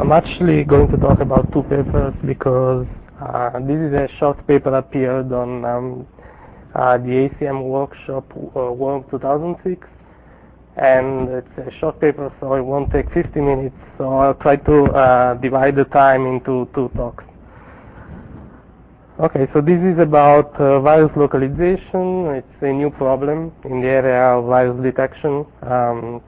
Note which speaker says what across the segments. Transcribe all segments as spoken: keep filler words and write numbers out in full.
Speaker 1: I'm actually going to talk about two papers because uh, this is a short paper appeared on um, uh, the A C M workshop uh, Worm two thousand six, and it's a short paper, so it won't take fifty minutes, so I'll try to uh, divide the time into two talks. Okay, so this is about uh, virus localization. It's a new problem in the area of virus detection. Um,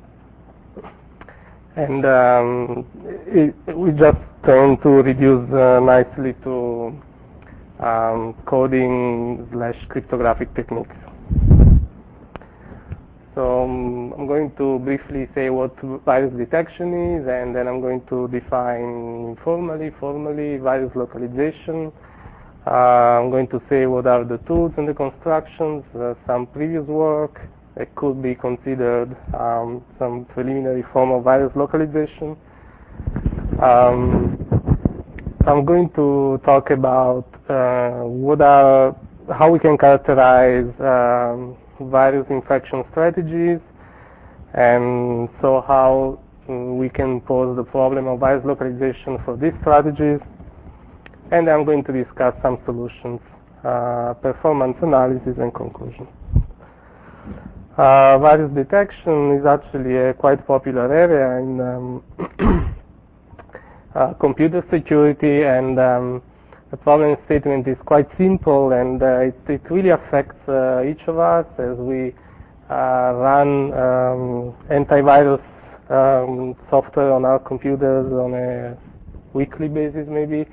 Speaker 1: and um, it, we just trying to reduce uh, nicely to um, coding slash cryptographic techniques. So um, I'm going to briefly say what virus detection is, and then I'm going to define informally, formally virus localization. Uh, I'm going to say what are the tools and the constructions, uh, some previous work that could be considered um, some preliminary form of virus localization. Um, I'm going to talk about uh, what are, how we can characterize um, virus infection strategies, and so how um, we can pose the problem of virus localization for these strategies. And I'm going to discuss some solutions, uh, performance analysis, and conclusion. Uh, virus detection is actually a quite popular area in um, uh, computer security, and um, the problem statement is quite simple, and uh, it, it really affects uh, each of us as we uh, run um, antivirus um, software on our computers on a weekly basis, maybe.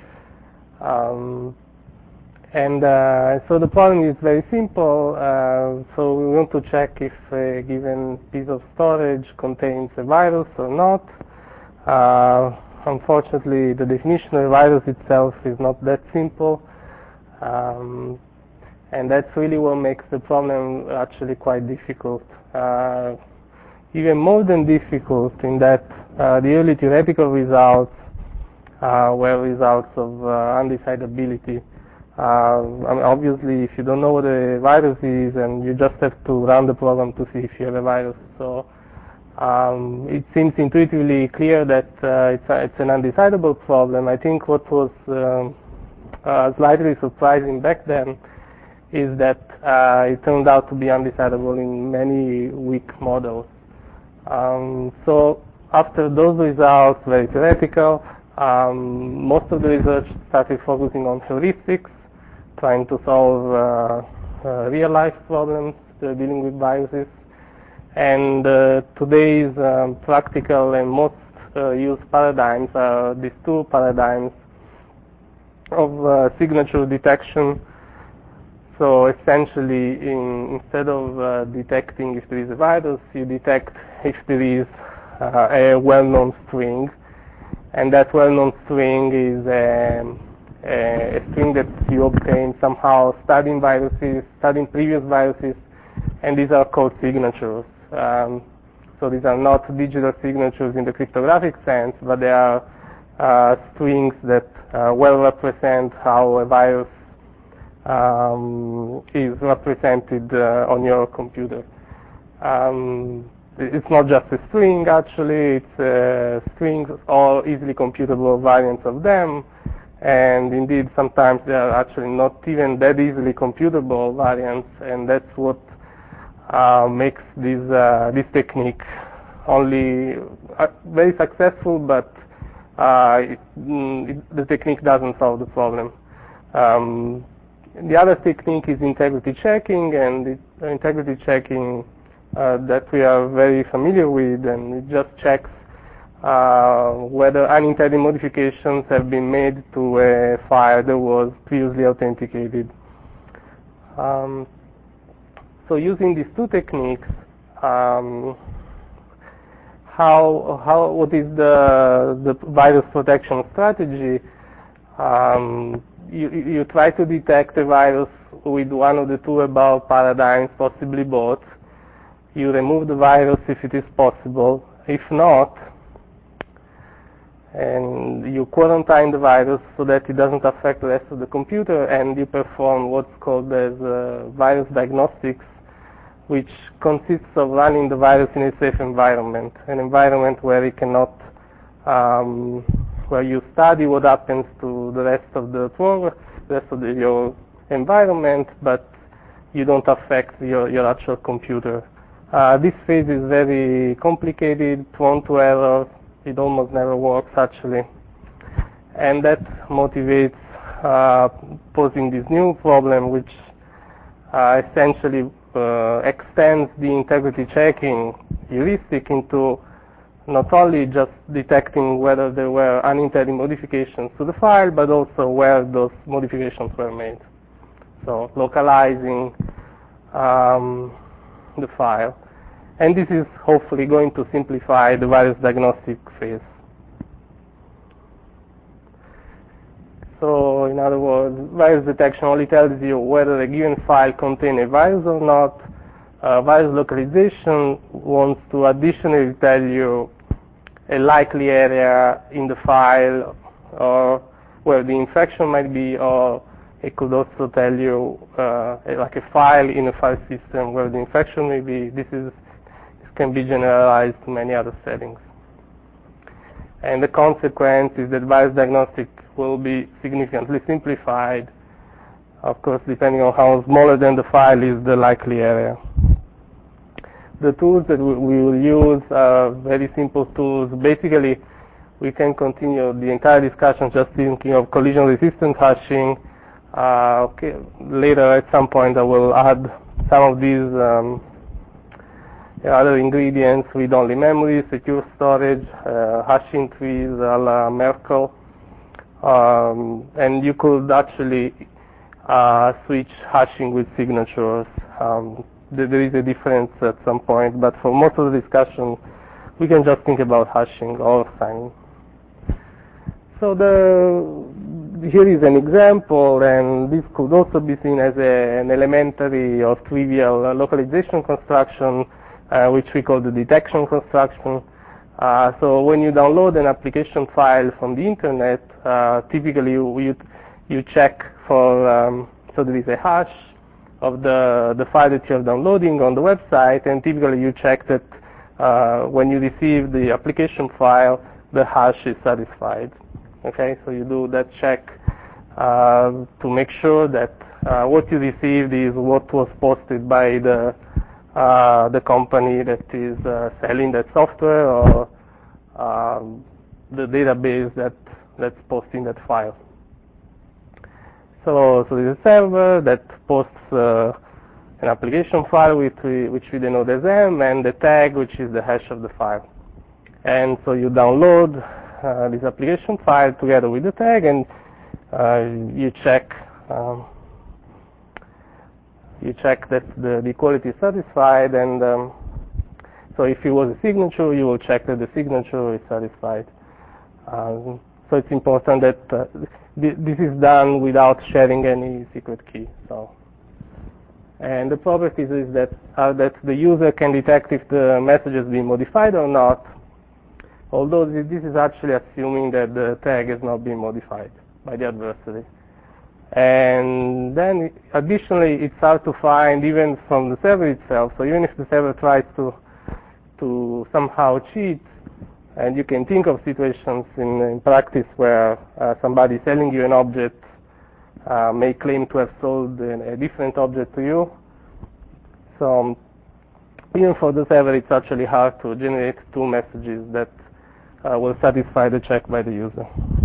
Speaker 1: Um, and uh, so the problem is very simple. Uh, so we want to check if a given piece of storage contains a virus or not. Uh, unfortunately, the definition of a virus itself is not that simple. Um, and that's really what makes the problem actually quite difficult. Uh, even more than difficult in that uh, the early theoretical results Uh, were results of uh, undecidability. Uh, I mean, obviously, if you don't know what a virus is, and you just have to run the program to see if you have a virus. So um, it seems intuitively clear that uh, it's, a, it's an undecidable problem. I think what was um, uh, slightly surprising back then is that uh, it turned out to be undecidable in many weak models. Um, so after those results, very theoretical, Um, most of the research started focusing on heuristics, trying to solve uh, uh, real-life problems uh, dealing with viruses. And uh, today's um, practical and most uh, used paradigms are these two paradigms of uh, signature detection. So essentially, in, instead of uh, detecting if there is a virus, you detect if there is uh, a well-known string. And that well-known string is a, a string that you obtain somehow studying viruses, studying previous viruses, and these are called signatures. Um, so these are not digital signatures in the cryptographic sense, but they are uh, strings that uh, well represent how a virus um, is represented uh, on your computer. Um, It's not just a string, actually, it's uh, strings or easily computable variants of them, and indeed sometimes they are actually not even that easily computable variants, and that's what uh, makes this, uh, this technique only uh, very successful, but uh, it, it, the technique doesn't solve the problem. Um, the other technique is integrity checking, and it, integrity checking Uh, that we are very familiar with, and it just checks uh, whether unintended modifications have been made to a file that was previously authenticated. Um, so using these two techniques, um, how how what is the the virus protection strategy? Um, you you try to detect a virus with one of the two above paradigms, possibly both. You remove the virus if it is possible. If not, and you quarantine the virus so that it doesn't affect the rest of the computer, and you perform what's called as uh, virus diagnostics, which consists of running the virus in a safe environment, an environment where it cannot um, where you study what happens to the rest of the program, the rest of the, your environment, but you don't affect your, your actual computer. Uh, this phase is very complicated, prone to errors. It almost never works actually. And that motivates uh, posing this new problem, which uh, essentially uh, extends the integrity checking heuristic into not only just detecting whether there were unintended modifications to the file, but also where those modifications were made. So localizing um, the file. And this is hopefully going to simplify the virus diagnostic phase. So in other words, virus detection only tells you whether a given file contains a virus or not. Uh, virus localization wants to additionally tell you a likely area in the file or where the infection might be, or it could also tell you uh, like a file in a file system where the infection may be. This is this can be generalized to many other settings. And the consequence is that virus diagnostic will be significantly simplified, of course, depending on how smaller than the file is the likely area. The tools that we will use are very simple tools. Basically, we can continue the entire discussion just thinking of collision-resistant hashing. Uh, okay. Later, at some point, I will add some of these um, other ingredients: read-only memory, secure storage, uh, hashing trees a la Merkle. Um, and you could actually uh, switch hashing with signatures. Um, there is a difference at some point, but for most of the discussion, we can just think about hashing or signing. So the, here is an example, and this could also be seen as a, an elementary or trivial uh, localization construction, uh, which we call the detection construction. Uh, so when you download an application file from the internet, uh, typically you, you, you check for, um, so there is a hash of the, the file that you're downloading on the website, and typically you check that uh, when you receive the application file, the hash is satisfied. Okay, so you do that check uh, to make sure that uh, what you received is what was posted by the uh, the company that is uh, selling that software, or um, the database that that's posting that file. So, so there's a server that posts uh, an application file which we, which we denote as M, and the tag, which is the hash of the file. And so you download uh, this application file together with the tag, and uh, you check um, you check that the, the equality is satisfied. And um, so if it was a signature, you will check that the signature is satisfied. Um, so it's important that uh, th this is done without sharing any secret key. So, and the properties is that are that the user can detect if the message has been modified or not, although this is actually assuming that the tag has not been modified by the adversary. And then additionally, it's hard to find even from the server itself. So even if the server tries to to somehow cheat, and you can think of situations in, in practice where uh, somebody selling you an object uh, may claim to have sold a, a different object to you. So um, even for the server, it's actually hard to generate two messages that uh, will satisfy the check by the user.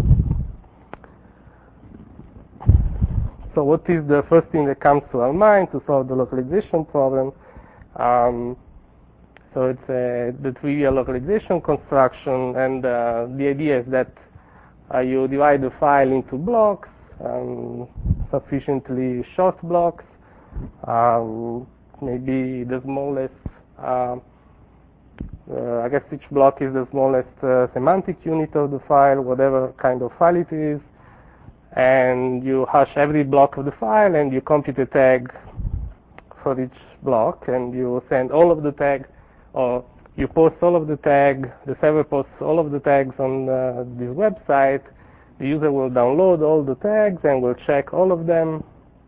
Speaker 1: So what is the first thing that comes to our mind to solve the localization problem? Um, so it's a, the trivial localization construction, and uh, the idea is that uh, you divide the file into blocks, um, sufficiently short blocks, um, maybe the smallest, uh, uh, I guess each block is the smallest uh, semantic unit of the file, whatever kind of file it is. And you hash every block of the file, and you compute a tag for each block, and you send all of the tag, or you post all of the tag, the server posts all of the tags on uh, this website. The user will download all the tags and will check all of them.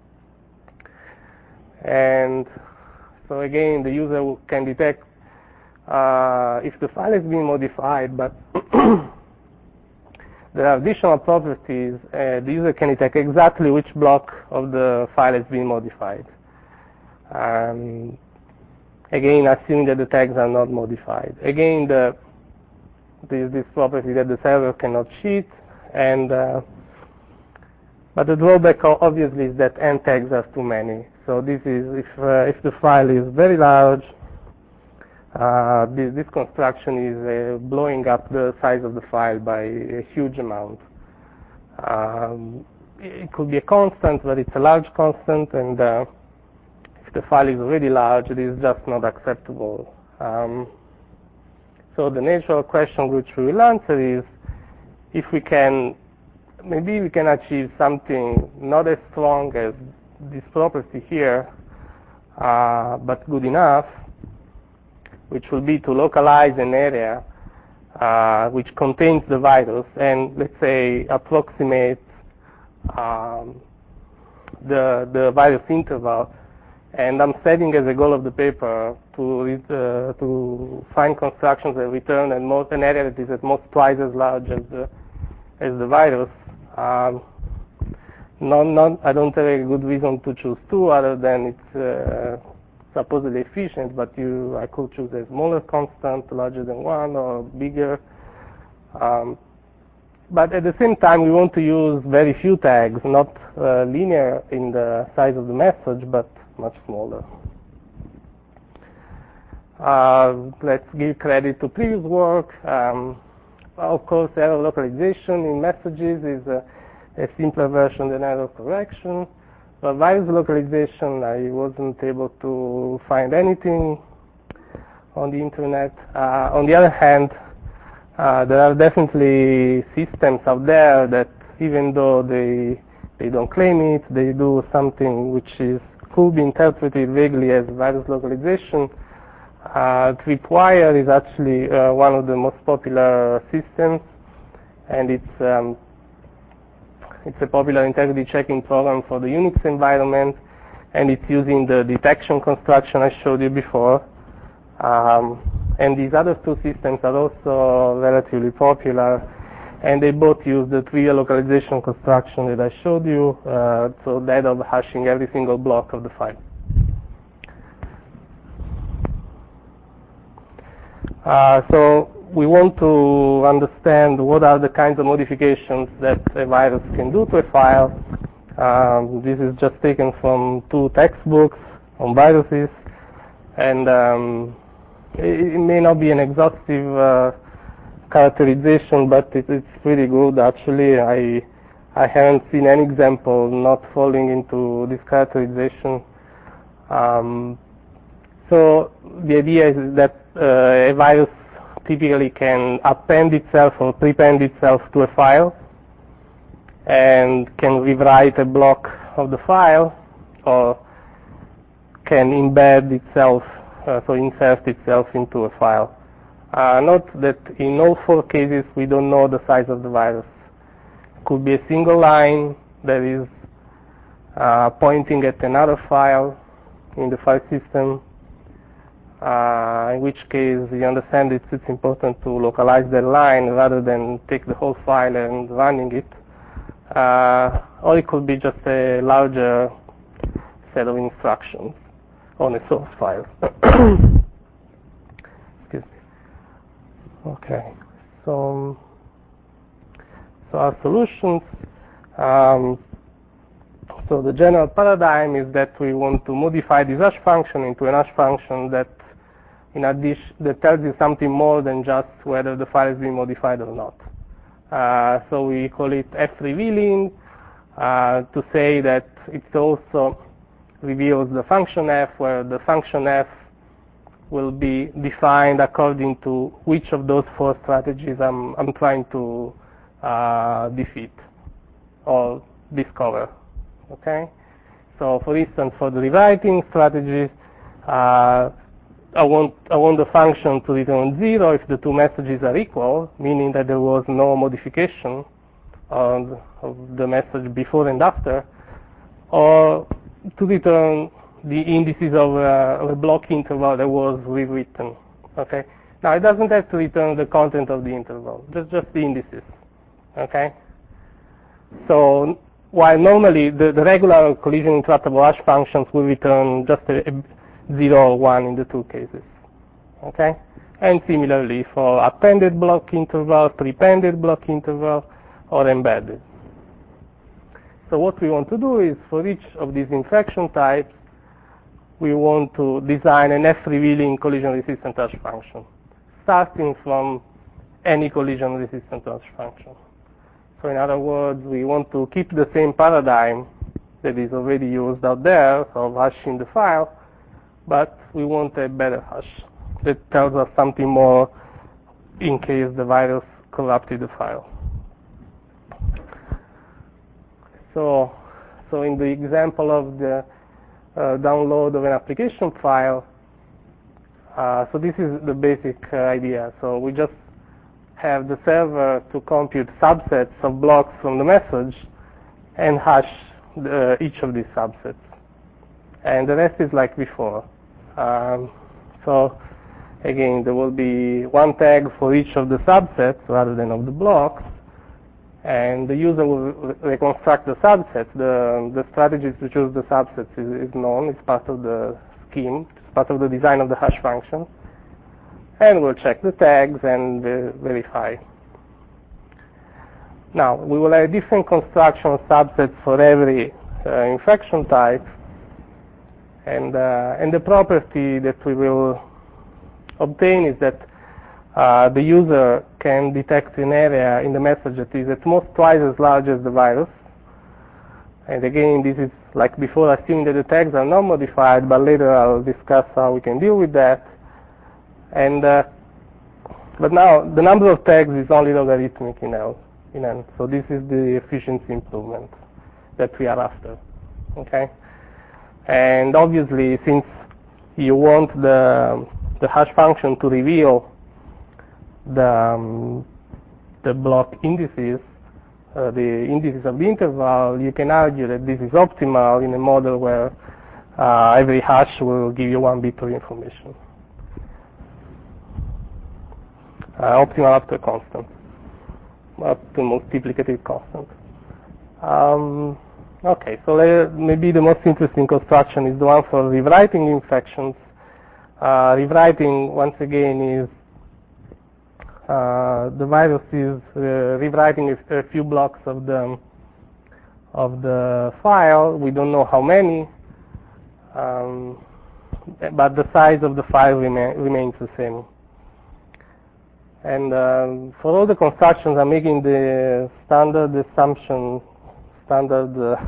Speaker 1: And so again, the user can detect uh, if the file has been modified, but there are additional properties. Uh, the user can detect exactly which block of the file has been modified. Um, again, assuming that the tags are not modified. Again, the this, this property that the server cannot cheat, and uh, but the drawback obviously is that n tags are too many. So this is if uh, if the file is very large, uh, this, this construction is uh, blowing up the size of the file by a huge amount. Um, it could be a constant, but it's a large constant, and uh, if the file is already large, it is just not acceptable. Um, so the natural question which we will answer is if we can, maybe we can achieve something not as strong as this property here, uh, but good enough, which will be to localize an area uh, which contains the virus and, let's say, approximate um, the, the virus interval. And I'm setting as a goal of the paper to, uh, to find constructions that return at most, an area that is at most twice as large as the, as the virus. Um, not, not, I don't have a good reason to choose two other than it's uh, supposedly efficient, but you, I could choose a smaller constant, larger than one, or bigger. Um, but at the same time, we want to use very few tags, not uh, linear in the size of the message, but much smaller. Uh, let's give credit to previous work. Um, of course, error localization in messages is a, a simpler version than error correction. But virus localization, I wasn't able to find anything on the internet. Uh, on the other hand, uh, there are definitely systems out there that, even though they they don't claim it, they do something which is could be interpreted vaguely as virus localization. Uh, Tripwire is actually uh, one of the most popular systems, and it's um, it's a popular integrity checking program for the Unix environment, and it's using the detection construction I showed you before. Um, and these other two systems are also relatively popular, and they both use the trivial localization construction that I showed you, uh, so that of hashing every single block of the file. Uh, so we want to understand what are the kinds of modifications that a virus can do to a file. Um, this is just taken from two textbooks on viruses, and um, it, it may not be an exhaustive uh, characterization, but it, it's pretty good actually. I I haven't seen any example not falling into this characterization. Um, so the idea is that uh, a virus typically can append itself or prepend itself to a file and can rewrite a block of the file, or can embed itself, uh, so insert itself into a file. Uh, note that in all four cases we don't know the size of the virus. It could be a single line that is uh, pointing at another file in the file system, uh, in which case you understand it's, it's important to localize that line rather than take the whole file and running it. Uh, or it could be just a larger set of instructions on a source file. Excuse me. Okay, so so our solutions. Um, so the general paradigm is that we want to modify this hash function into an hash function that, in addition, that tells you something more than just whether the file has been modified or not. Uh, so we call it f revealing uh, to say that it also reveals the function f, where the function f will be defined according to which of those four strategies I'm, I'm trying to uh, defeat or discover. Okay? So for instance, for the rewriting strategy, uh, I want, I want the function to return zero if the two messages are equal, meaning that there was no modification of, of the message before and after, or to return the indices of a, of a block interval that was rewritten. Okay. Now it doesn't have to return the content of the interval, just just the indices. Okay? So while normally the, the regular collision interruptible hash functions will return just a, a zero or one in the two cases. Okay? And similarly for appended block interval, prepended block interval, or embedded. So what we want to do is for each of these infection types, we want to design an F-revealing collision-resistant hash function, starting from any collision-resistant hash function. So in other words, we want to keep the same paradigm that is already used out there of hashing the file, but we want a better hash that tells us something more in case the virus corrupted the file. So, so in the example of the uh, download of an application file, uh, so this is the basic uh, idea. So we just have the server to compute subsets of blocks from the message and hash the, uh, each of these subsets. And the rest is like before. Um, so again, there will be one tag for each of the subsets rather than of the blocks. And the user will re reconstruct the subsets. The, the strategy to choose the subsets is, is known. It's part of the scheme. It's part of the design of the hash function. And we'll check the tags and ver verify. Now, we will have different construction of subsets for every uh, infection type. And, uh, and the property that we will obtain is that Uh, the user can detect an area in the message that is at most twice as large as the virus. And again, this is like before, assuming that the tags are not modified, but later I'll discuss how we can deal with that. And uh, but now the number of tags is only logarithmic in L, in N. So this is the efficiency improvement that we are after. Okay. And obviously, since you want the the hash function to reveal the um, the block indices, uh, the indices of the interval, you can argue that this is optimal in a model where uh, every hash will give you one bit of information. Uh, optimal up to a constant, up to multiplicative constant. Um, okay, so maybe the most interesting construction is the one for rewriting infections. Uh, rewriting, once again, is Uh, the virus is uh, rewriting a, a few blocks of the of the file. We don't know how many, um, but the size of the file remain, remains the same. And um, for all the constructions, I'm making the standard assumption, standard, uh,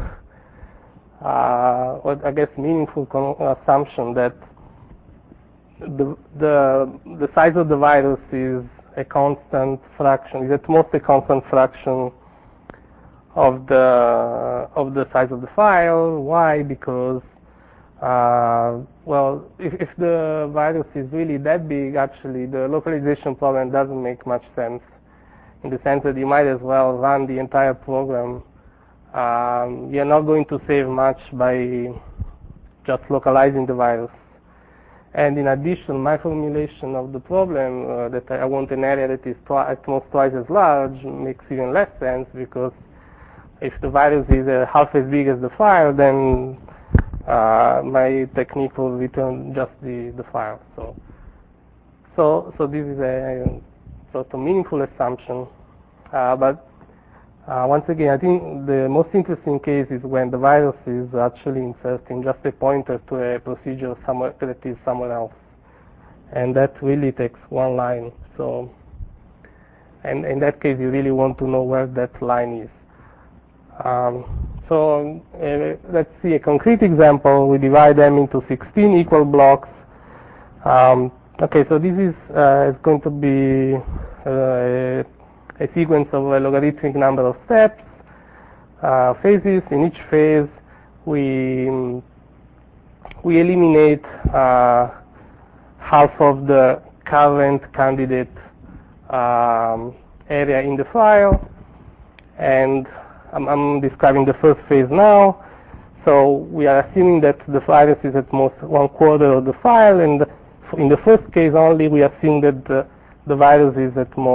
Speaker 1: uh, what I guess meaningful assumption that the the the size of the virus is a constant fraction, is at most a constant fraction of the of the size of the file. Why? Because uh, well, if, if the virus is really that big, actually the localization problem doesn't make much sense, in the sense that you might as well run the entire program. Um, you're not going to save much by just localizing the virus. And in addition, my formulation of the problem uh, that I want an area that is at most twice as large makes even less sense, because if the virus is uh, half as big as the file, then uh, my technique will return just the, the file. So, so, so this is a sort of meaningful assumption. Uh, but uh, once again, I think the most interesting case is when the virus is actually inserting just a pointer to a procedure somewhere that is somewhere else, and that really takes one line. So, and in that case, you really want to know where that line is. Um, so uh, let's see a concrete example. We divide them into sixteen equal blocks. Um, okay, so this is uh, it's going to be uh, a sequence of a logarithmic number of steps, uh, phases. In each phase, we we eliminate uh, half of the current candidate um, area in the file, and I'm, I'm describing the first phase now. So we are assuming that the virus is at most one quarter of the file, and in the first case only, we assume that the, the virus is at most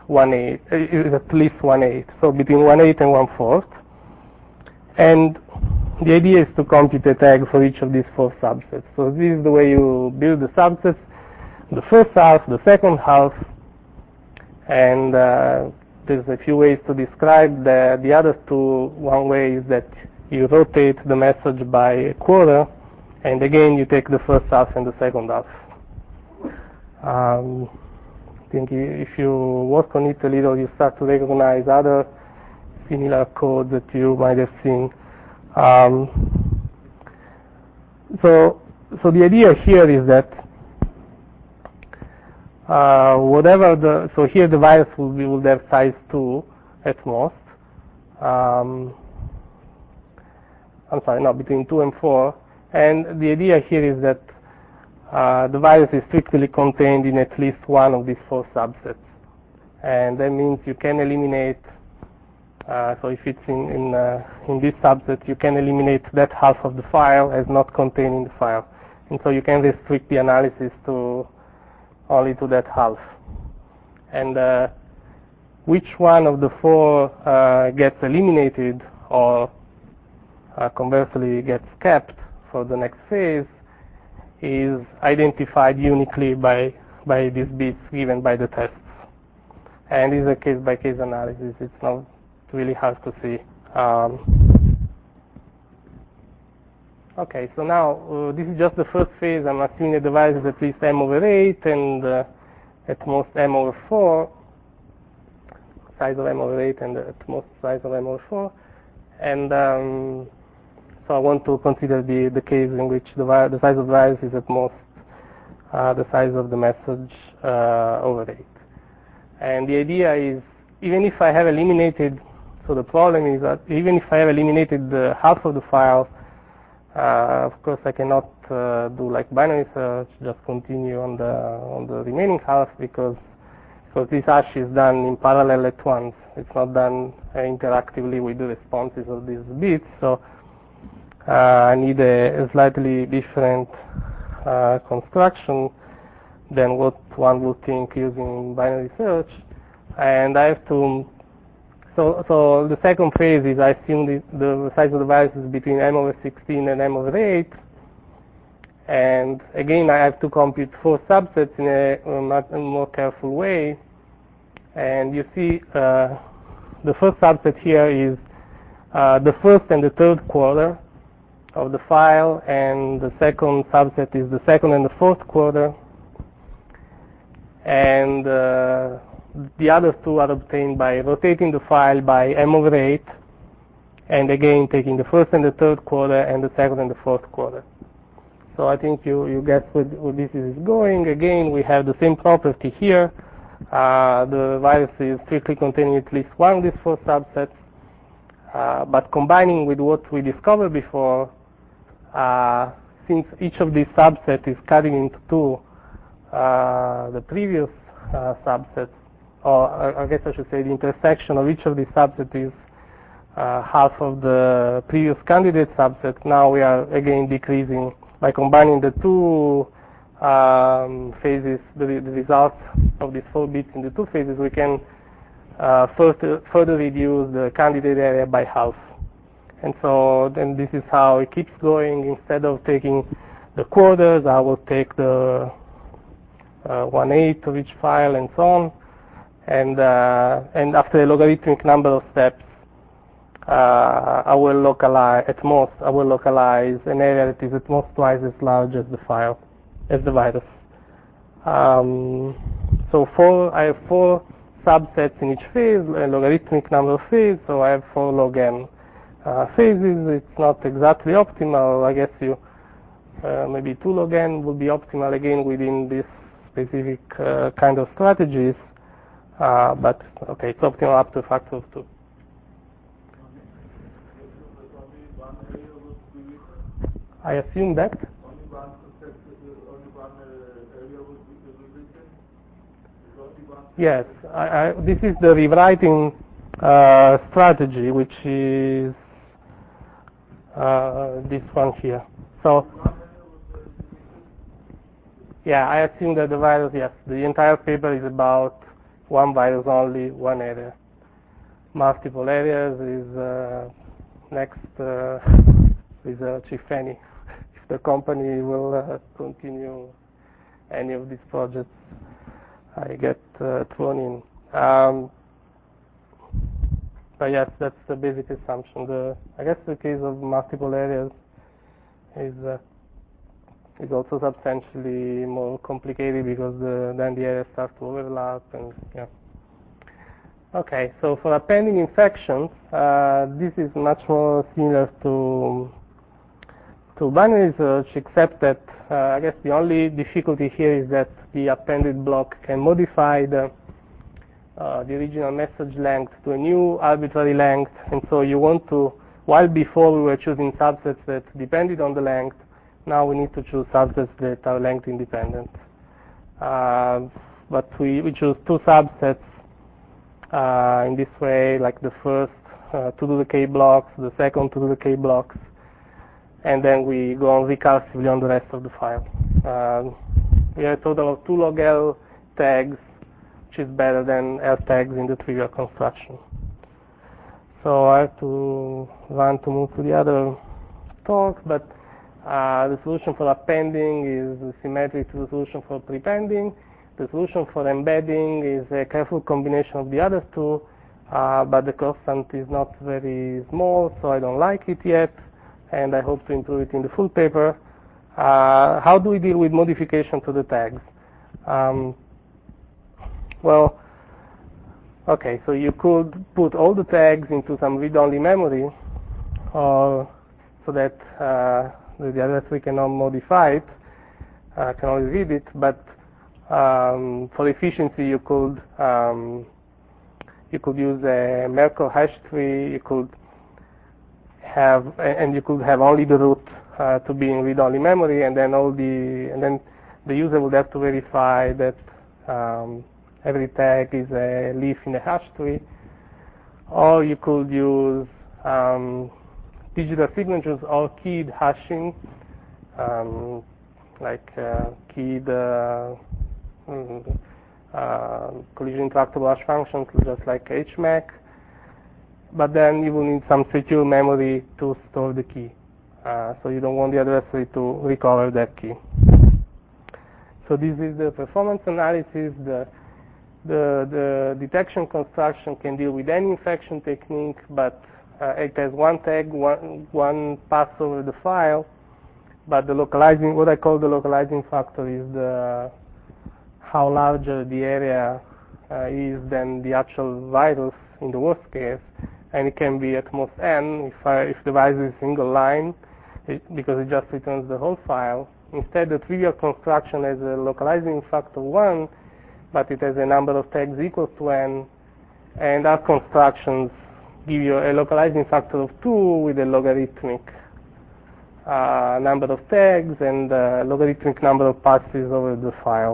Speaker 1: one eighth, is at least one eighth, so between one eighth and one fourth. And the idea is to compute a tag for each of these four subsets. So this is the way you build the subsets: the first half, the second half, and uh, there's a few ways to describe the, the other two. One way is that you rotate the message by a quarter, and again you take the first half and the second half. Um, I think if you work on it a little, you start to recognize other similar code that you might have seen. Um, so, so the idea here is that uh, whatever the so here the virus will be will have size two at most. Um, I'm sorry, no, between two and four. And the idea here is that uh, the virus is strictly contained in at least one of these four subsets, and that means you can eliminate. Uh, so if it's in in, uh, in this subset, you can eliminate that half of the file as not containing the file, and so you can restrict the analysis to only to that half. And uh, which one of the four uh, gets eliminated or uh, conversely gets kept for the next phase is identified uniquely by by these bits given by the tests. And this is a case-by-case analysis. It's not really hard to see. Um, okay, so now uh, this is just the first phase. I'm assuming the device is at least m over eight and uh, at most m over four, size of m over eight and at most size of m over four. And um, so I want to consider the, the case in which the, the size of the virus is at most uh, the size of the message uh, over eight. And the idea is, even if I have eliminated, so the problem is that even if I have eliminated the half of the file, uh, of course I cannot uh, do like binary search, just continue on the on the remaining half, because so this hash is done in parallel at once. It's not done uh, interactively with the responses of these bits. So uh, I need a, a slightly different uh, construction than what one would think using binary search. And I have to, so so the second phase is I assume the, the size of the virus is between m over sixteen and m over eight. And again, I have to compute four subsets in a, a much more careful way. And you see uh, the first subset here is uh, the first and the third quarter of the file, and the second subset is the second and the fourth quarter. And uh, the other two are obtained by rotating the file by m over eight, and again taking the first and the third quarter and the second and the fourth quarter. So I think you, you guess where, where this is going. Again, we have the same property here. Uh, the virus is strictly containing at least one of these four subsets, uh, but combining with what we discovered before, uh, since each of these subsets is cutting into two, uh, the previous uh, subsets, or I guess I should say the intersection of each of these subsets is uh, half of the previous candidate subset. Now we are again decreasing by combining the two um, phases, the, the results of these four bits in the two phases. We can uh, further, further reduce the candidate area by half. And so then this is how it keeps going. Instead of taking the quarters, I will take the uh, one eighth of each file and so on. And, uh, and after a logarithmic number of steps, uh, I will localize, at most, I will localize an area that is at most twice as large as the file, as the virus. Um, so four, I have four subsets in each phase, a logarithmic number of phases, so I have four log n uh, phases. It's not exactly optimal. I guess you, uh, maybe two log n would be optimal again within this specific uh, kind of strategies. Uh, but okay, it's optimal up to a factor of two. I assume that.
Speaker 2: Only one only one area would be written. Only one.
Speaker 1: Yes, I, I, this is the rewriting uh, strategy, which is uh, this one here. So, yeah, I assume that the virus, yes, the entire paper is about one virus only, one area. Multiple areas is uh, next uh, research, if any, if the company will uh, continue any of these projects I get uh, thrown in. Um, but yes, that's the basic assumption. The, I guess the case of multiple areas is uh, is also substantially more complicated because the, then the areas start to overlap and yeah. Okay, so for appending infections, uh, this is much more similar to to binary search, except that uh, I guess the only difficulty here is that the appended block can modify the uh, the original message length to a new arbitrary length, and so you want to, while before we were choosing subsets that depended on the length, now we need to choose subsets that are length independent. Uh, but we, we choose two subsets uh, in this way, like the first uh, to do the k blocks, the second to do the k blocks, and then we go on recursively on the rest of the file. Uh, we have a total of two log L tags, which is better than L tags in the trivial construction. So I have to run to move to the other talk, but uh, the solution for appending is symmetric to the solution for prepending. The solution for embedding is a careful combination of the other two, uh, but the constant is not very small, so I don't like it yet, and I hope to improve it in the full paper. Uh, how do we deal with modification to the tags? Um, well, okay, so you could put all the tags into some read-only memory, or so that uh, the other three cannot modify it, uh, can only read it, but um, for efficiency you could um, you could use a Merkle hash tree, you could have, and you could have only the root uh, to be in read-only memory, and then all the, and then the user would have to verify that um, every tag is a leaf in a hash tree. Or you could use um, digital signatures or keyed hashing, um, like uh, keyed uh, uh, collision interactable hash functions, just like H M A C. But then you will need some secure memory to store the key. Uh, so you don't want the adversary to recover that key. So this is the performance analysis. The, the, the detection construction can deal with any infection technique, but uh, it has one tag, one, one pass over the file, but the localizing, what I call the localizing factor is the how larger the area uh, is than the actual virus in the worst case, and it can be at most n if, I, if the virus is a single line, it, because it just returns the whole file. Instead, the trivial construction has a localizing factor one, but it has a number of tags equal to n, and our constructions give you a localizing factor of two with a logarithmic uh, number of tags and a logarithmic number of passes over the file.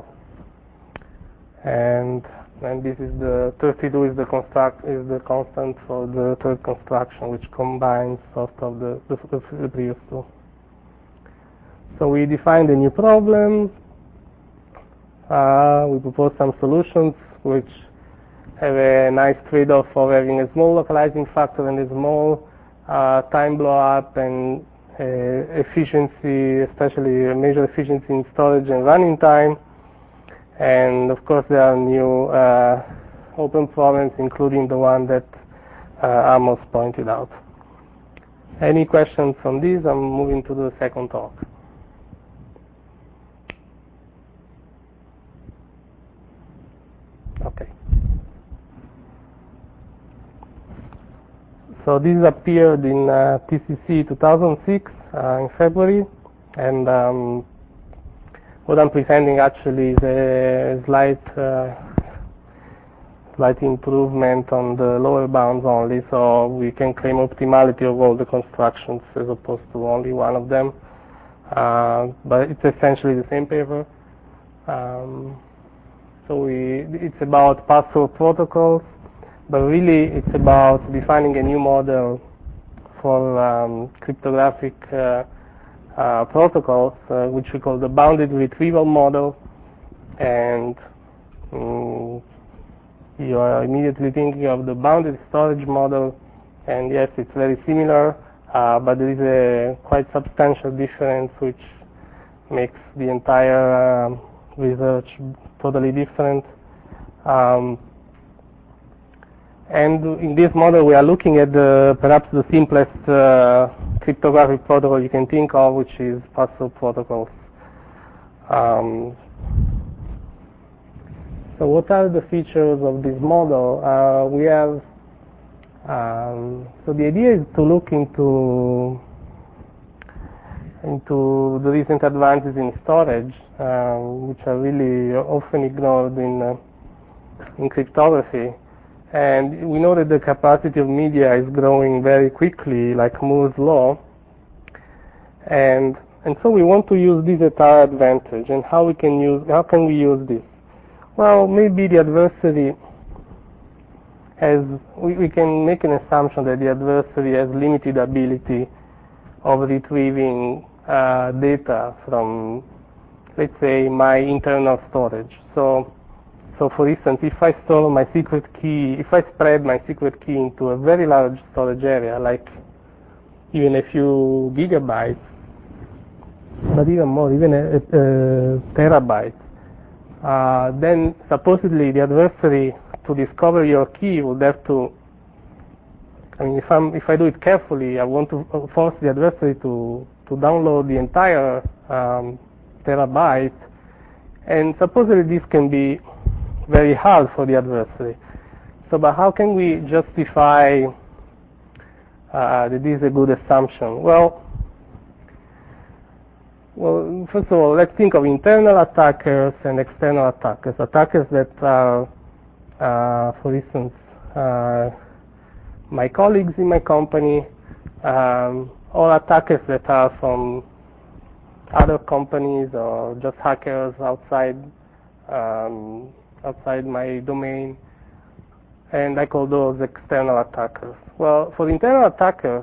Speaker 1: And and this is the thirty-two is the construct is the constant for the third construction, which combines sort of the, the, the previous two. So we defined a new problem. Uh, we propose some solutions which have a nice trade-off of having a small localizing factor and a small uh, time blow-up and uh, efficiency, especially measure efficiency in storage and running time. And of course, there are new uh, open problems, including the one that uh, Amos pointed out. Any questions on this? I'm moving to the second talk. Okay. So this appeared in uh, T C C two thousand six uh, in February, and um, what I'm presenting actually is a slight, uh, slight improvement on the lower bounds only, so we can claim optimality of all the constructions as opposed to only one of them. Uh, but it's essentially the same paper. Um, so we, it's about password protocols, but really it's about defining a new model for um, cryptographic uh, Uh, protocols, uh, which we call the bounded retrieval model, and um, you are immediately thinking of the bounded storage model, and yes, it's very similar, uh, but there is a quite substantial difference which makes the entire um, research totally different. Um, and in this model we are looking at the, perhaps the simplest uh, cryptographic protocol you can think of, which is password protocols. Um, so what are the features of this model? Uh, we have, um, so the idea is to look into into the recent advances in storage, uh, which are really often ignored in, uh, in cryptography. And we know that the capacity of media is growing very quickly, like Moore's law. And and so we want to use this at our advantage. And how we can use how can we use this? Well, maybe the adversary has we, we can make an assumption that the adversary has limited ability of retrieving uh, data from, let's say, my internal storage. So, so for instance, if I store my secret key, if I spread my secret key into a very large storage area, like even a few gigabytes, but even more, even a, a, a terabyte, uh, then supposedly the adversary to discover your key would have to, I mean, if, I'm, if I do it carefully, I want to force the adversary to, to download the entire um, terabyte, and supposedly this can be very hard for the adversary. So, but how can we justify uh, that this is a good assumption? Well, well, first of all, let's think of internal attackers and external attackers. Attackers that are, uh, for instance, uh, my colleagues in my company, um, or attackers that are from other companies or just hackers outside um, outside my domain, and I call those external attackers. Well, for internal attackers,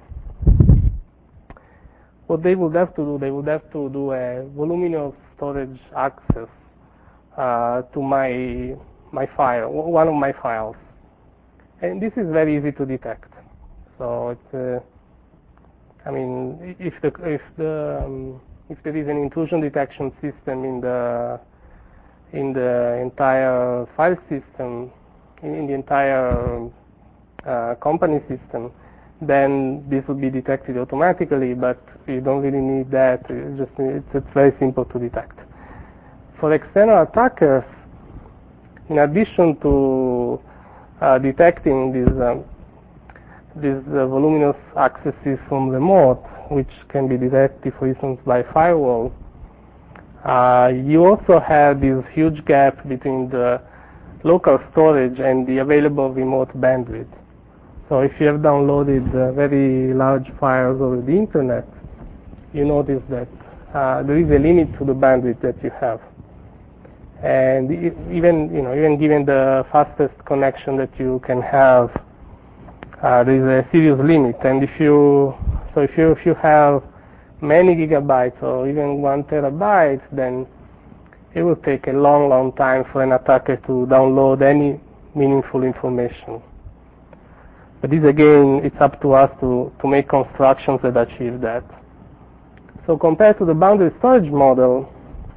Speaker 1: what they would have to do, they would have to do a voluminous storage access uh, to my my file, one of my files, and this is very easy to detect. So it's, uh, I mean, if the if the um, if there is an intrusion detection system in the in the entire file system, in, in the entire uh, company system, then this will be detected automatically. But you don't really need that. It just it's, it's very simple to detect. For external attackers, in addition to uh, detecting these um, these uh, voluminous accesses from remote, which can be detected, for instance, by firewall, uh, you also have this huge gap between the local storage and the available remote bandwidth. So if you have downloaded uh, very large files over the internet, you notice that uh, there is a limit to the bandwidth that you have. And even, you know, even given the fastest connection that you can have, uh, there is a serious limit. And if you, so if you if you have many gigabytes or even one terabyte, then it will take a long, long time for an attacker to download any meaningful information. But this again, it's up to us to to make constructions that achieve that. So compared to the boundary storage model,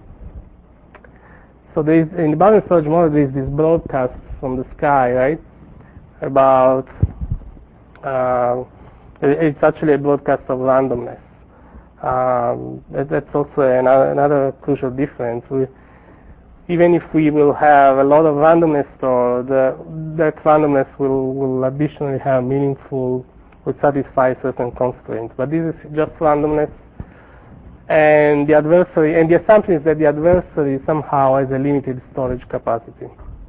Speaker 1: so there is, in the boundary storage model, there is this broadcast from the sky, right? About, uh, it's actually a broadcast of randomness. Um, that, that's also another, another crucial difference. We, even if we will have a lot of randomness stored, the, that randomness will, will additionally have meaningful, will satisfy certain constraints. But this is just randomness. And the adversary, and the assumption is that the adversary somehow has a limited storage capacity.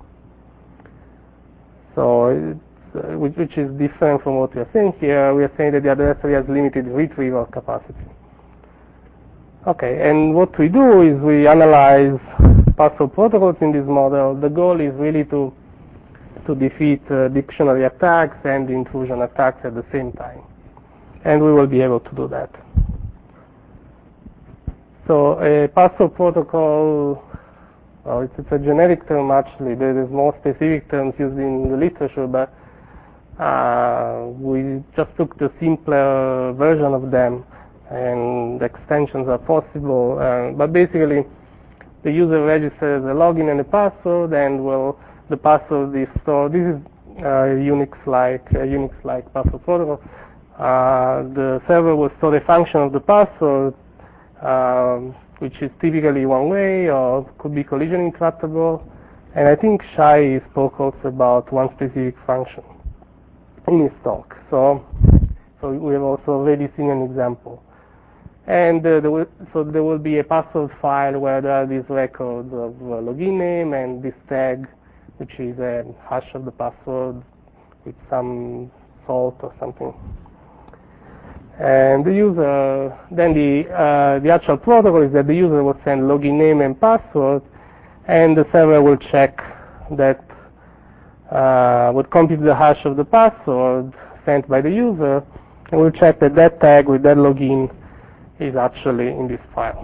Speaker 1: So, it's, uh, which, which is different from what we are saying here. We are saying that the adversary has limited retrieval capacity. Okay, and what we do is we analyze password protocols in this model. The goal is really to to defeat uh, dictionary attacks and intrusion attacks at the same time, and we will be able to do that. So a password protocol Well, it's, it's a generic term actually. There is more specific terms used in the literature, but uh, we just took the simpler version of them, and extensions are possible. Uh, but basically, the user registers a login and a password, and well, the password is stored. This is uh, Unix-like, uh, Unix-like password protocol. Uh, the server will store a function of the password, um, which is typically one way or could be collision interruptible. And I think Shai spoke also about one specific function in his talk. So, so we have also already seen an example. And uh, there will, so there will be a password file where there are these records of uh, login name and this tag, which is a hash of the password with some salt or something. And the user, then the uh, the actual protocol is that the user will send login name and password, and the server will check that, uh, would compute the hash of the password sent by the user, and will check that that tag with that login is actually in this file.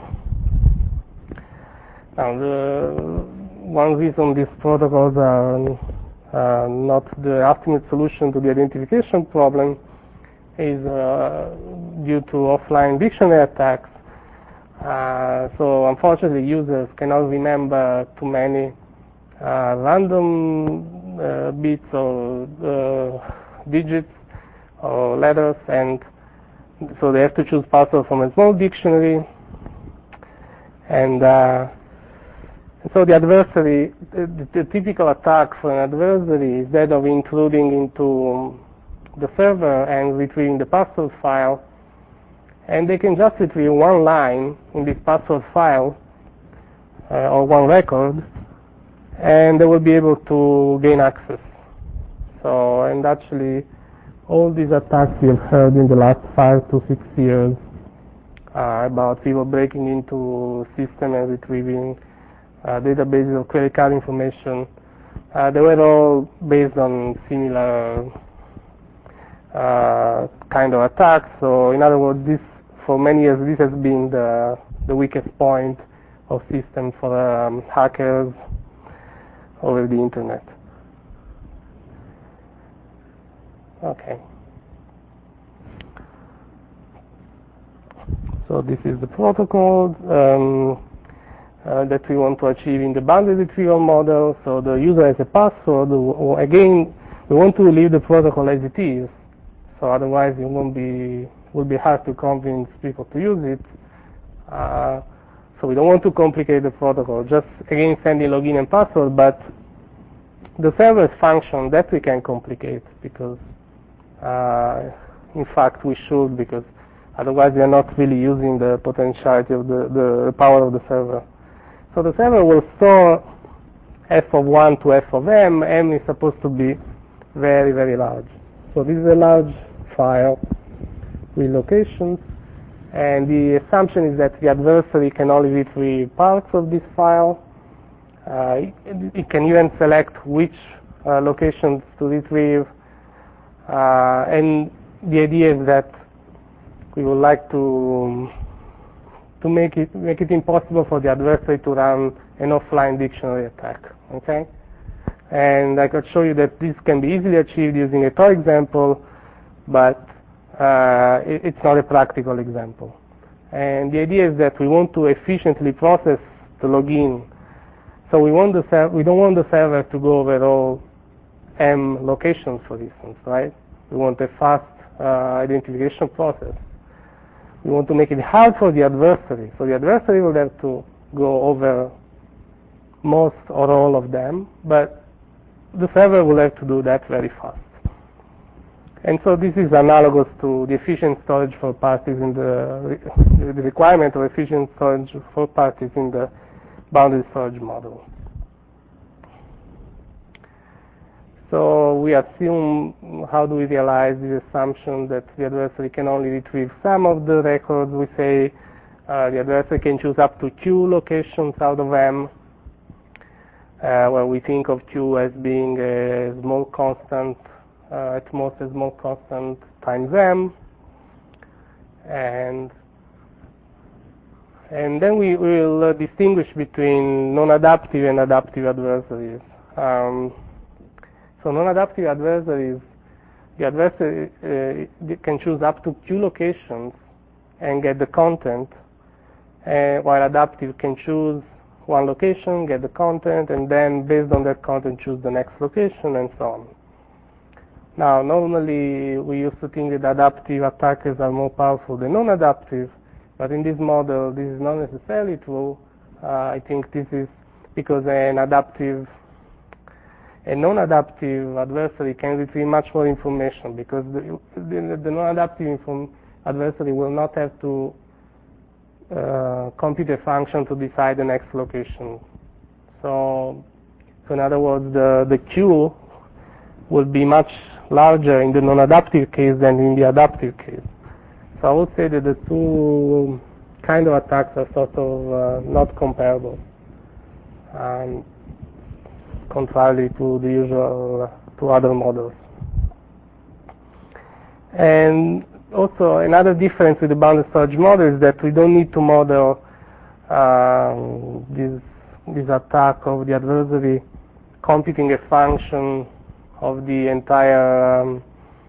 Speaker 1: Now, the one reason these protocols are uh, not the ultimate solution to the identification problem is uh, due to offline dictionary attacks. Uh, so unfortunately, users cannot remember too many uh, random uh, bits or uh, digits or letters, and so they have to choose password from a small dictionary. And uh, so the adversary, the, the typical attack for an adversary is that of including into the server and retrieving the password file, and they can just retrieve one line in this password file uh, or one record, and they will be able to gain access. So, and actually all these attacks we have heard in the last five to six years uh, about people breaking into system and retrieving uh, databases of credit card information, uh, they were all based on similar Uh, kind of attacks. So in other words, this for many years this has been the the weakest point of system for um, hackers over the internet. Okay. So this is the protocol um, uh, that we want to achieve in the bounded retrieval model. So the user has a password. Again, we want to leave the protocol as it is. So otherwise, it won't be will be hard to convince people to use it. Uh, so we don't want to complicate the protocol. Just again sending login and password, but the server's function that we can complicate because, uh, in fact, we should, because otherwise we are not really using the potentiality of the, the power of the server. So the server will store f of one to f of m. M is supposed to be very, very large. So this is a large file with locations, and the assumption is that the adversary can only retrieve parts of this file. Uh, it, it can even select which uh, locations to retrieve, uh, and the idea is that we would like to to make it make it impossible for the adversary to run an offline dictionary attack. Okay. And I could show you that this can be easily achieved using a toy example, but uh, it, it's not a practical example. And the idea is that we want to efficiently process the login. So we want the ser- we don't want the server to go over all M locations, for instance, right? We want a fast uh, identification process. We want to make it hard for the adversary. So the adversary will have to go over most or all of them, but the server will have to do that very fast. And so this is analogous to the efficient storage for parties in the, the requirement of efficient storage for parties in the bounded storage model. So we assume, how do we realize the assumption that the adversary can only retrieve some of the records? We say uh, the adversary can choose up to Q locations out of M. Uh, where we think of Q as being a small constant, uh, at most a small constant times M, and And then we will uh, distinguish between non-adaptive and adaptive adversaries. Um, so non-adaptive adversaries, the adversary uh, can choose up to Q locations and get the content, uh, while adaptive can choose one location, get the content, and then based on that content choose the next location, and so on. Now, normally we used to think that adaptive attackers are more powerful than non-adaptive, but in this model this is not necessarily true. Uh, I think this is because an adaptive, a non-adaptive adversary can retrieve much more information, because the, the, the non-adaptive adversary will not have to uh, compute a function to decide the next location. So, so in other words, the, the queue will be much larger in the non-adaptive case than in the adaptive case. So I would say that the two kind of attacks are sort of uh, not comparable, um, contrary to the usual, uh, to other models. And also another difference with the bounded storage model is that we don't need to model um, this, this attack of the adversary computing a function of the entire um,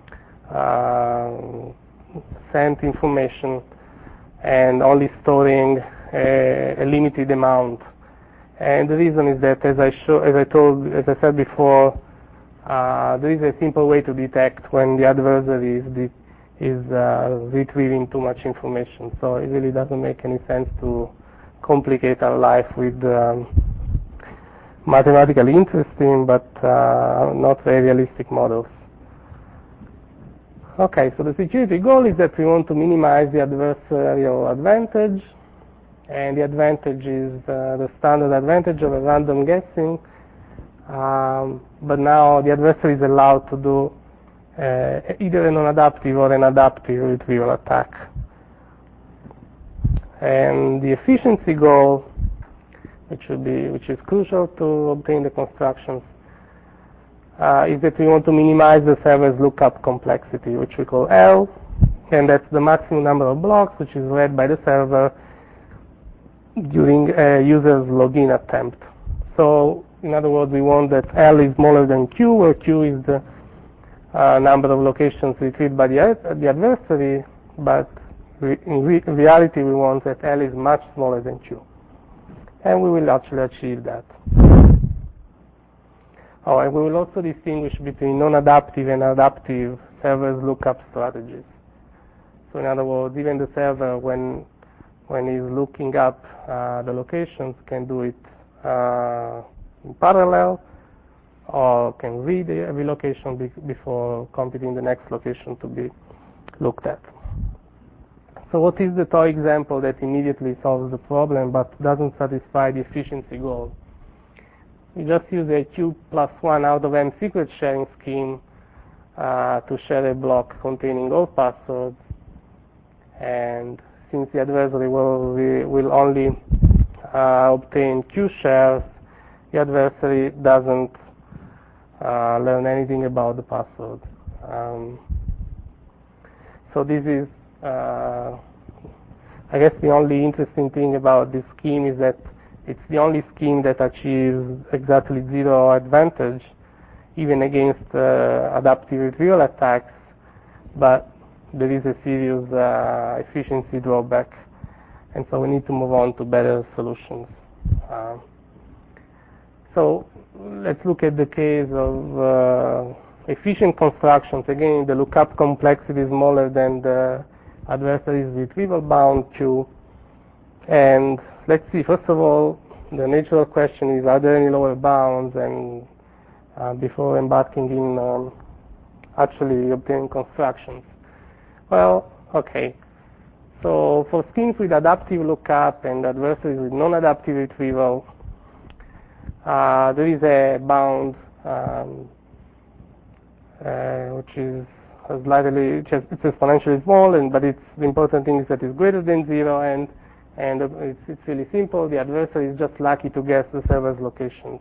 Speaker 1: uh, sent information and only storing a, a limited amount. And the reason is that, as I show, as I told, as I said before, uh, there is a simple way to detect when the adversary is, the, is uh, retrieving too much information. So it really doesn't make any sense to complicate our life with um, mathematically interesting but uh, not very realistic models. Okay, so the security goal is that we want to minimize the adversarial advantage, and the advantage is uh, the standard advantage of a random guessing, um, but now the adversary is allowed to do uh, either a non-adaptive or an adaptive retrieval attack. And the efficiency goal, which would be, which is crucial to obtain the constructions, uh, is that we want to minimize the server's lookup complexity, which we call L, and that's the maximum number of blocks which is read by the server during a user's login attempt. So, in other words, we want that L is smaller than Q, where Q is the uh, number of locations retrieved by the, the adversary, but re in re reality we want that L is much smaller than Q. And we will actually achieve that. Oh, and we will also distinguish between non-adaptive and adaptive server's lookup strategies. So in other words, even the server, when when he's looking up uh, the locations, can do it uh, in parallel, or can read every location be before computing the next location to be looked at. So what is the toy example that immediately solves the problem but doesn't satisfy the efficiency goal? We just use a Q plus one out of M secret sharing scheme uh, to share a block containing all passwords, and since the adversary will, will only uh, obtain Q shares, the adversary doesn't uh, learn anything about the password. Um, so this is Uh, I guess the only interesting thing about this scheme is that it's the only scheme that achieves exactly zero advantage, even against uh, adaptive retrieval attacks, but there is a serious uh, efficiency drawback, and so we need to move on to better solutions. Uh, so let's look at the case of uh, efficient constructions. Again, the lookup complexity is smaller than the adversary's retrieval bound Q. And let's see, first of all, the natural question is, are there any lower bounds? And uh, before embarking in um, actually obtaining constructions. Well, okay. So for schemes with adaptive lookup and adversaries with non-adaptive retrieval, uh, there is a bound um, uh, which is slightly, it's exponentially small, and but it's the important thing is that it's greater than zero, and and it's, it's really simple. The adversary is just lucky to guess the server's locations.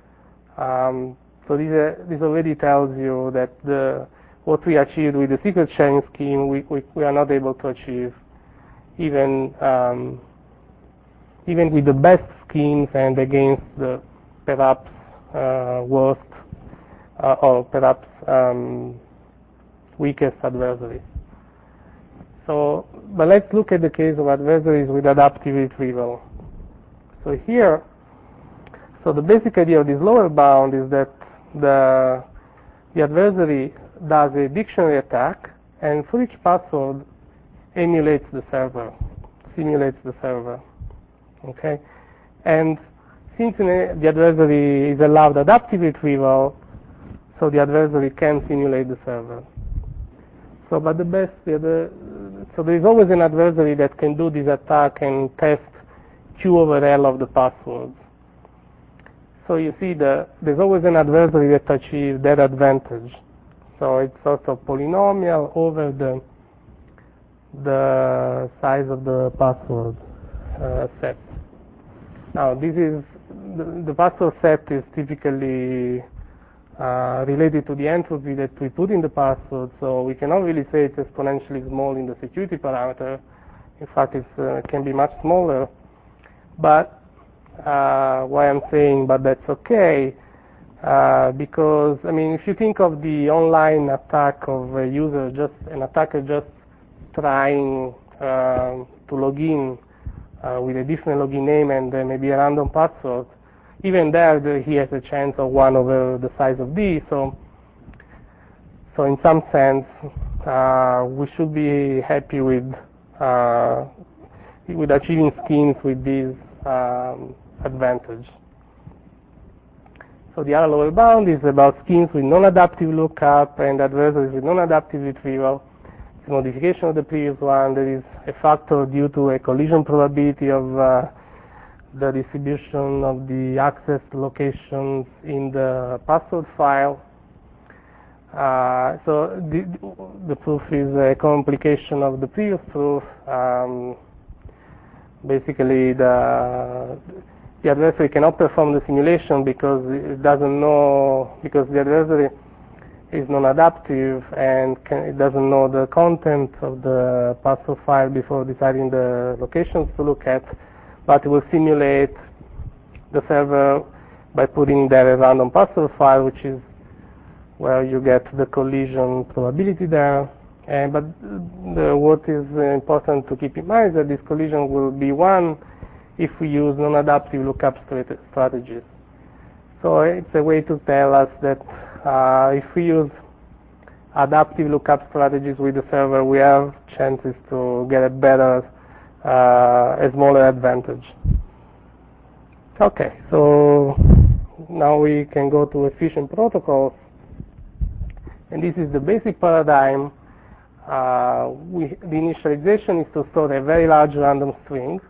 Speaker 1: Um, so this uh, this already tells you that the what we achieved with the secret sharing scheme, we we, we are not able to achieve even um, even with the best schemes and against the perhaps uh, worst uh, or perhaps um, weakest adversaries. So, but let's look at the case of adversaries with adaptive retrieval. So here, so the basic idea of this lower bound is that the, the adversary does a dictionary attack, and for each password emulates the server, simulates the server. Okay, and since the adversary is allowed adaptive retrieval, so the adversary can simulate the server. So, but the best, the other, so there is always an adversary that can do this attack and test Q over L of the passwords. So you see, the, there's always an adversary that achieves that advantage. So it's sort of polynomial over the the size of the password uh, set. Now this is the, the password set is typically uh, related to the entropy that we put in the password. So we cannot really say it's exponentially small in the security parameter. In fact, it uh, can be much smaller. But uh, why I'm saying, but that's okay, uh, because I mean, if you think of the online attack of a user, just an attacker just trying uh, to log in uh, with a different login name and uh, maybe a random password, even there the, he has a chance of one over the size of D. So, so in some sense, uh, we should be happy with uh, with achieving schemes with this um, advantage. So the other lower bound is about schemes with non-adaptive lookup and adversaries with non-adaptive retrieval. It's a modification of the previous one. There is a factor due to a collision probability of uh, the distribution of the access locations in the password file. Uh, so the, the proof is a complication of the previous proof. Um, basically, the the adversary cannot perform the simulation because it doesn't know, because the adversary is non-adaptive and can, it doesn't know the content of the password file before deciding the locations to look at, but it will simulate the server by putting there a random password file, which is where you get the collision probability there. And, but the, what is important to keep in mind is that this collision will be one if we use non-adaptive lookup strategies. So it's a way to tell us that uh, if we use adaptive lookup strategies with the server, we have chances to get a better, uh, a smaller advantage. Okay, so now we can go to efficient protocols. And this is the basic paradigm. Uh, we, the initialization is to store a very large random string.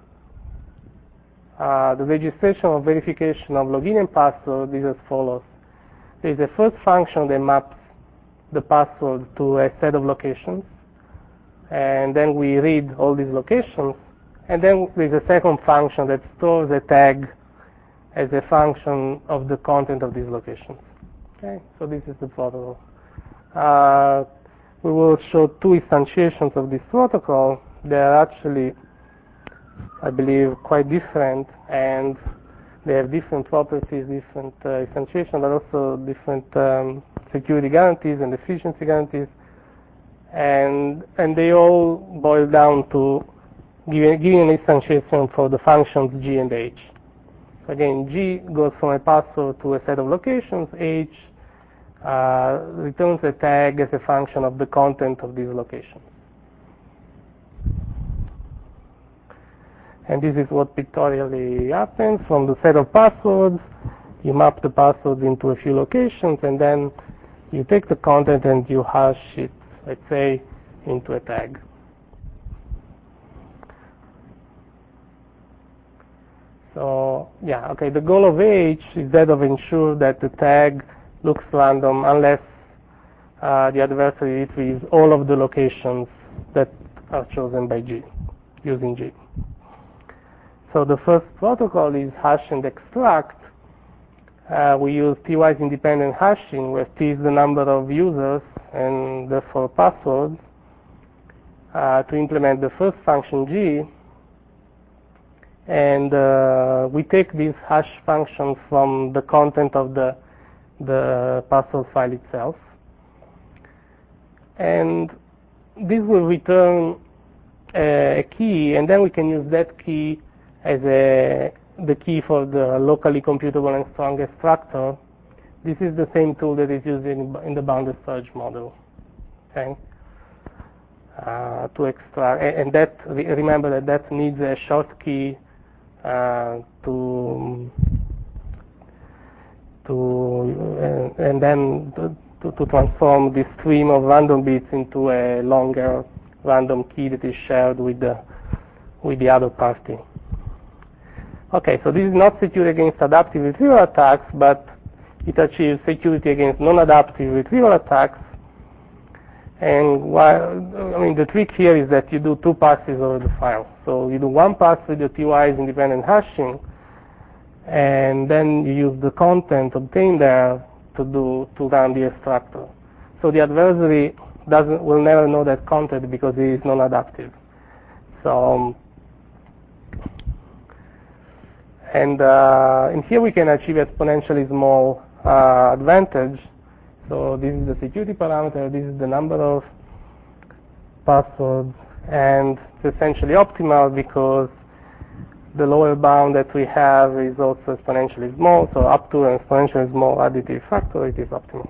Speaker 1: Uh, the registration or verification of login and password is as follows. There is a first function that maps the password to a set of locations, and then we read all these locations, and then there is a second function that stores a tag as a function of the content of these locations. Okay, so this is the protocol. Uh, we will show two instantiations of this protocol. They are actually, I believe, quite different, and they have different properties, different uh, instantiation, but also different um, security guarantees and efficiency guarantees, and and they all boil down to giving, giving an instantiation for the functions G and H. So again, G goes from a password to a set of locations. H uh, returns a tag as a function of the content of these locations. And this is what pictorially happens. From the set of passwords, you map the passwords into a few locations, and then you take the content and you hash it, let's say, into a tag. So, yeah, okay, the goal of H is that of ensure that the tag looks random unless uh, the adversary retrieves all of the locations that are chosen by G, using G. So the first protocol is hash and extract. Uh, we use T-wise independent hashing, where T is the number of users and therefore passwords, uh, to implement the first function G. and uh, we take these hash functions from the content of the the password file itself, and this will return a, a key, and then we can use that key as a the key for the locally computable and strong extractor. This is the same tool that is used in, in the bounded storage model. Okay, uh, to extract, and that remember that that needs a short key uh, to to uh, and then to, to transform this stream of random bits into a longer random key that is shared with the with the other party. Okay, so this is not secure against adaptive retrieval attacks, but it achieves security against non-adaptive retrieval attacks. And while, I mean, the trick here is that you do two passes over the file. So you do one pass with the T Y S independent hashing, and then you use the content obtained there to do to run the extractor. So the adversary doesn't will never know that content because it is non-adaptive. So um, and uh, and here we can achieve exponentially small uh, advantage. So this is the security parameter, this is the number of passwords, and it's essentially optimal because the lower bound that we have is also exponentially small, so up to an exponentially small additive factor, it is optimal.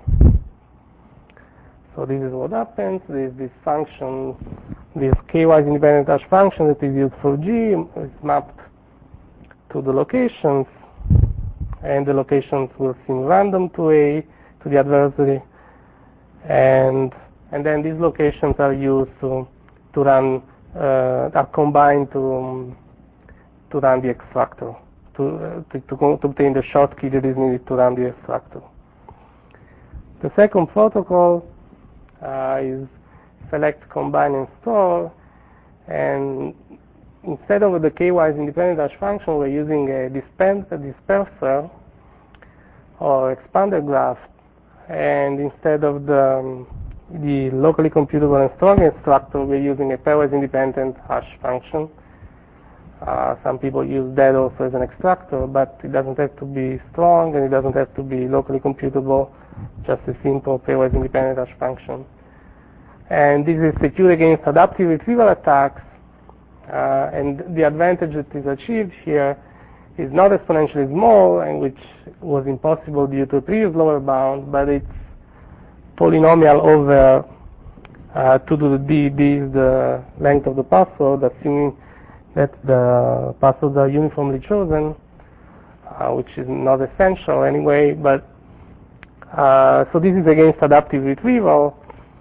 Speaker 1: So this is what happens. This, this function, this K-wise independent hash function that is used for G is mapped to the locations, and the locations will seem random to A, to the adversary, and and then these locations are used to to run uh, are combined to um, to run the extractor to uh, to, to, to obtain the short key that is needed to run the extractor. The second protocol uh, is select, combine, and store, and instead of the K-wise independent hash function, we're using a, dispen a disperser or expander graph. And instead of the, um, the locally computable and strong extractor, we're using a pairwise independent hash function. Uh, some people use that also as an extractor, but it doesn't have to be strong and it doesn't have to be locally computable, just a simple pairwise independent hash function. And this is secure against adaptive retrieval attacks, uh, and the advantage that is achieved here is not exponentially small, and which was impossible due to a previous lower bound, but it's polynomial over uh, two to the d, d is the length of the password, assuming that the passwords are uniformly chosen, uh, which is not essential anyway, but uh, so this is against adaptive retrieval,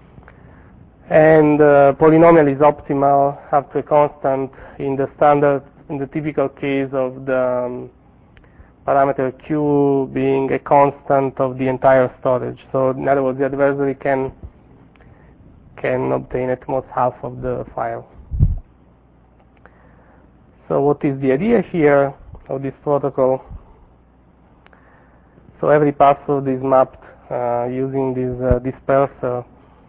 Speaker 1: and uh, polynomial is optimal up to a constant in the standard, in the typical case of the um, parameter Q being a constant of the entire storage. So in other words, the adversary can can obtain at most half of the file. So what is the idea here of this protocol? So every password is mapped uh, using this uh, disperser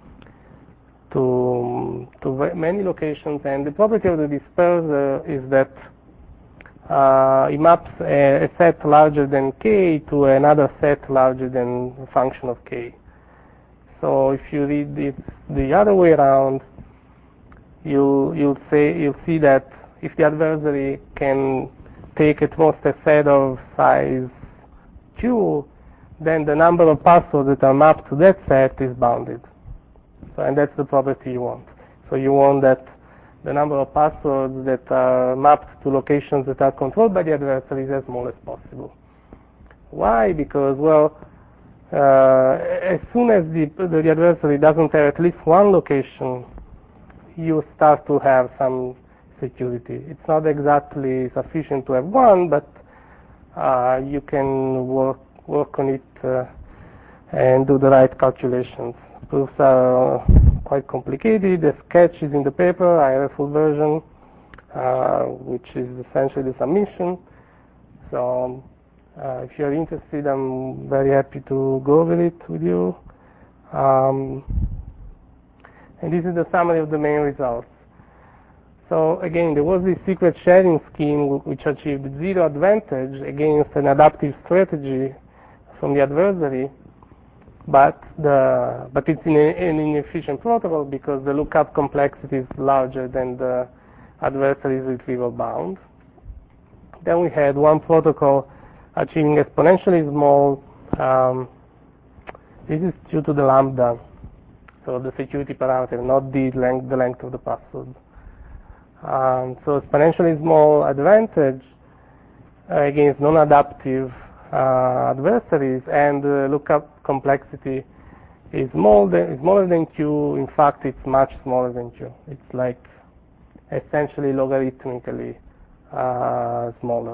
Speaker 1: to to many locations, and the property of the disperser is that uh, it maps a, a set larger than k to another set larger than a function of k. So if you read it the other way around, you you'll say you'll see that if the adversary can take at most a set of size q, then the number of passwords that are mapped to that set is bounded. So, and that's the property you want. So you want that the number of passwords that are mapped to locations that are controlled by the adversary is as small as possible. Why? Because, well, uh, as soon as the, the adversary doesn't have at least one location, you start to have some security. It's not exactly sufficient to have one, but uh, you can work work on it uh, and do the right calculations. Proofs are quite complicated. The sketch is in the paper. I have a full version, uh, which is essentially the submission. So uh, if you're interested, I'm very happy to go over it with you. Um, and this is the summary of the main results. So again, there was this secret sharing scheme which achieved zero advantage against an adaptive strategy from the adversary, but the but it's in a, an inefficient protocol because the lookup complexity is larger than the adversary's retrieval bound. Then we had one protocol achieving exponentially small. Um, this is due to the lambda, so the security parameter, not the length, the length of the password. Um, so exponentially small advantage uh, against non-adaptive uh, adversaries, and the lookup complexity is small than, smaller than Q. In fact, it's much smaller than Q. It's like essentially logarithmically uh, smaller.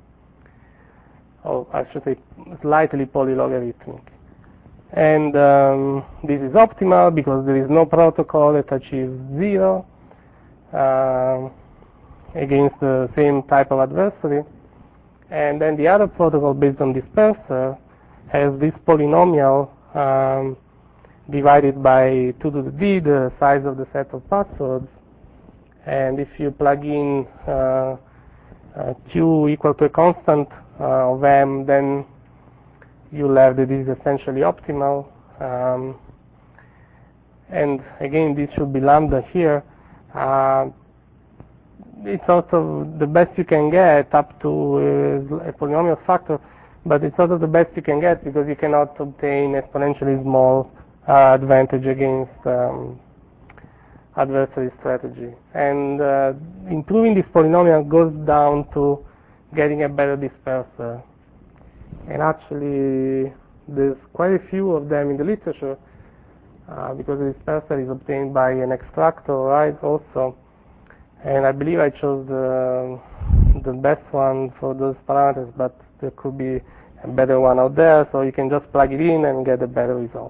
Speaker 1: Or I should say slightly polylogarithmic. And um, this is optimal because there is no protocol that achieves zero uh, against the same type of adversary. And then the other protocol based on disperser has this polynomial um, divided by two to the d, the size of the set of passwords. And if you plug in uh, uh, q equal to a constant uh, of m, then you'll have that this is essentially optimal. Um, and again, this should be lambda here. Uh, it's also the best you can get up to uh, a polynomial factor, but it's also the best you can get because you cannot obtain exponentially small uh, advantage against um, adversary strategy. And uh, improving this polynomial goes down to getting a better disperser. And actually, there's quite a few of them in the literature uh, because the disperser is obtained by an extractor, right, also. And I believe I chose the, the best one for those parameters, but there could be a better one out there, so you can just plug it in and get a better result.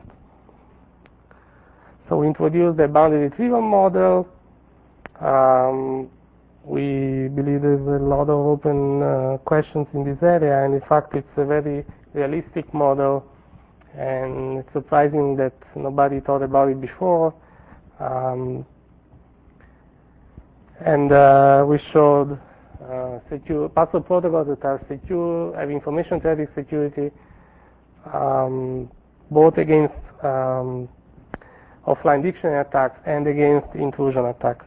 Speaker 1: So we introduced the bounded retrieval model. Um, we believe there's a lot of open uh, questions in this area, and in fact it's a very realistic model, and it's surprising that nobody thought about it before. Um, and uh, we showed uh, secure password protocols that are secure, have information traffic security, um, both against um, offline dictionary attacks and against intrusion attacks.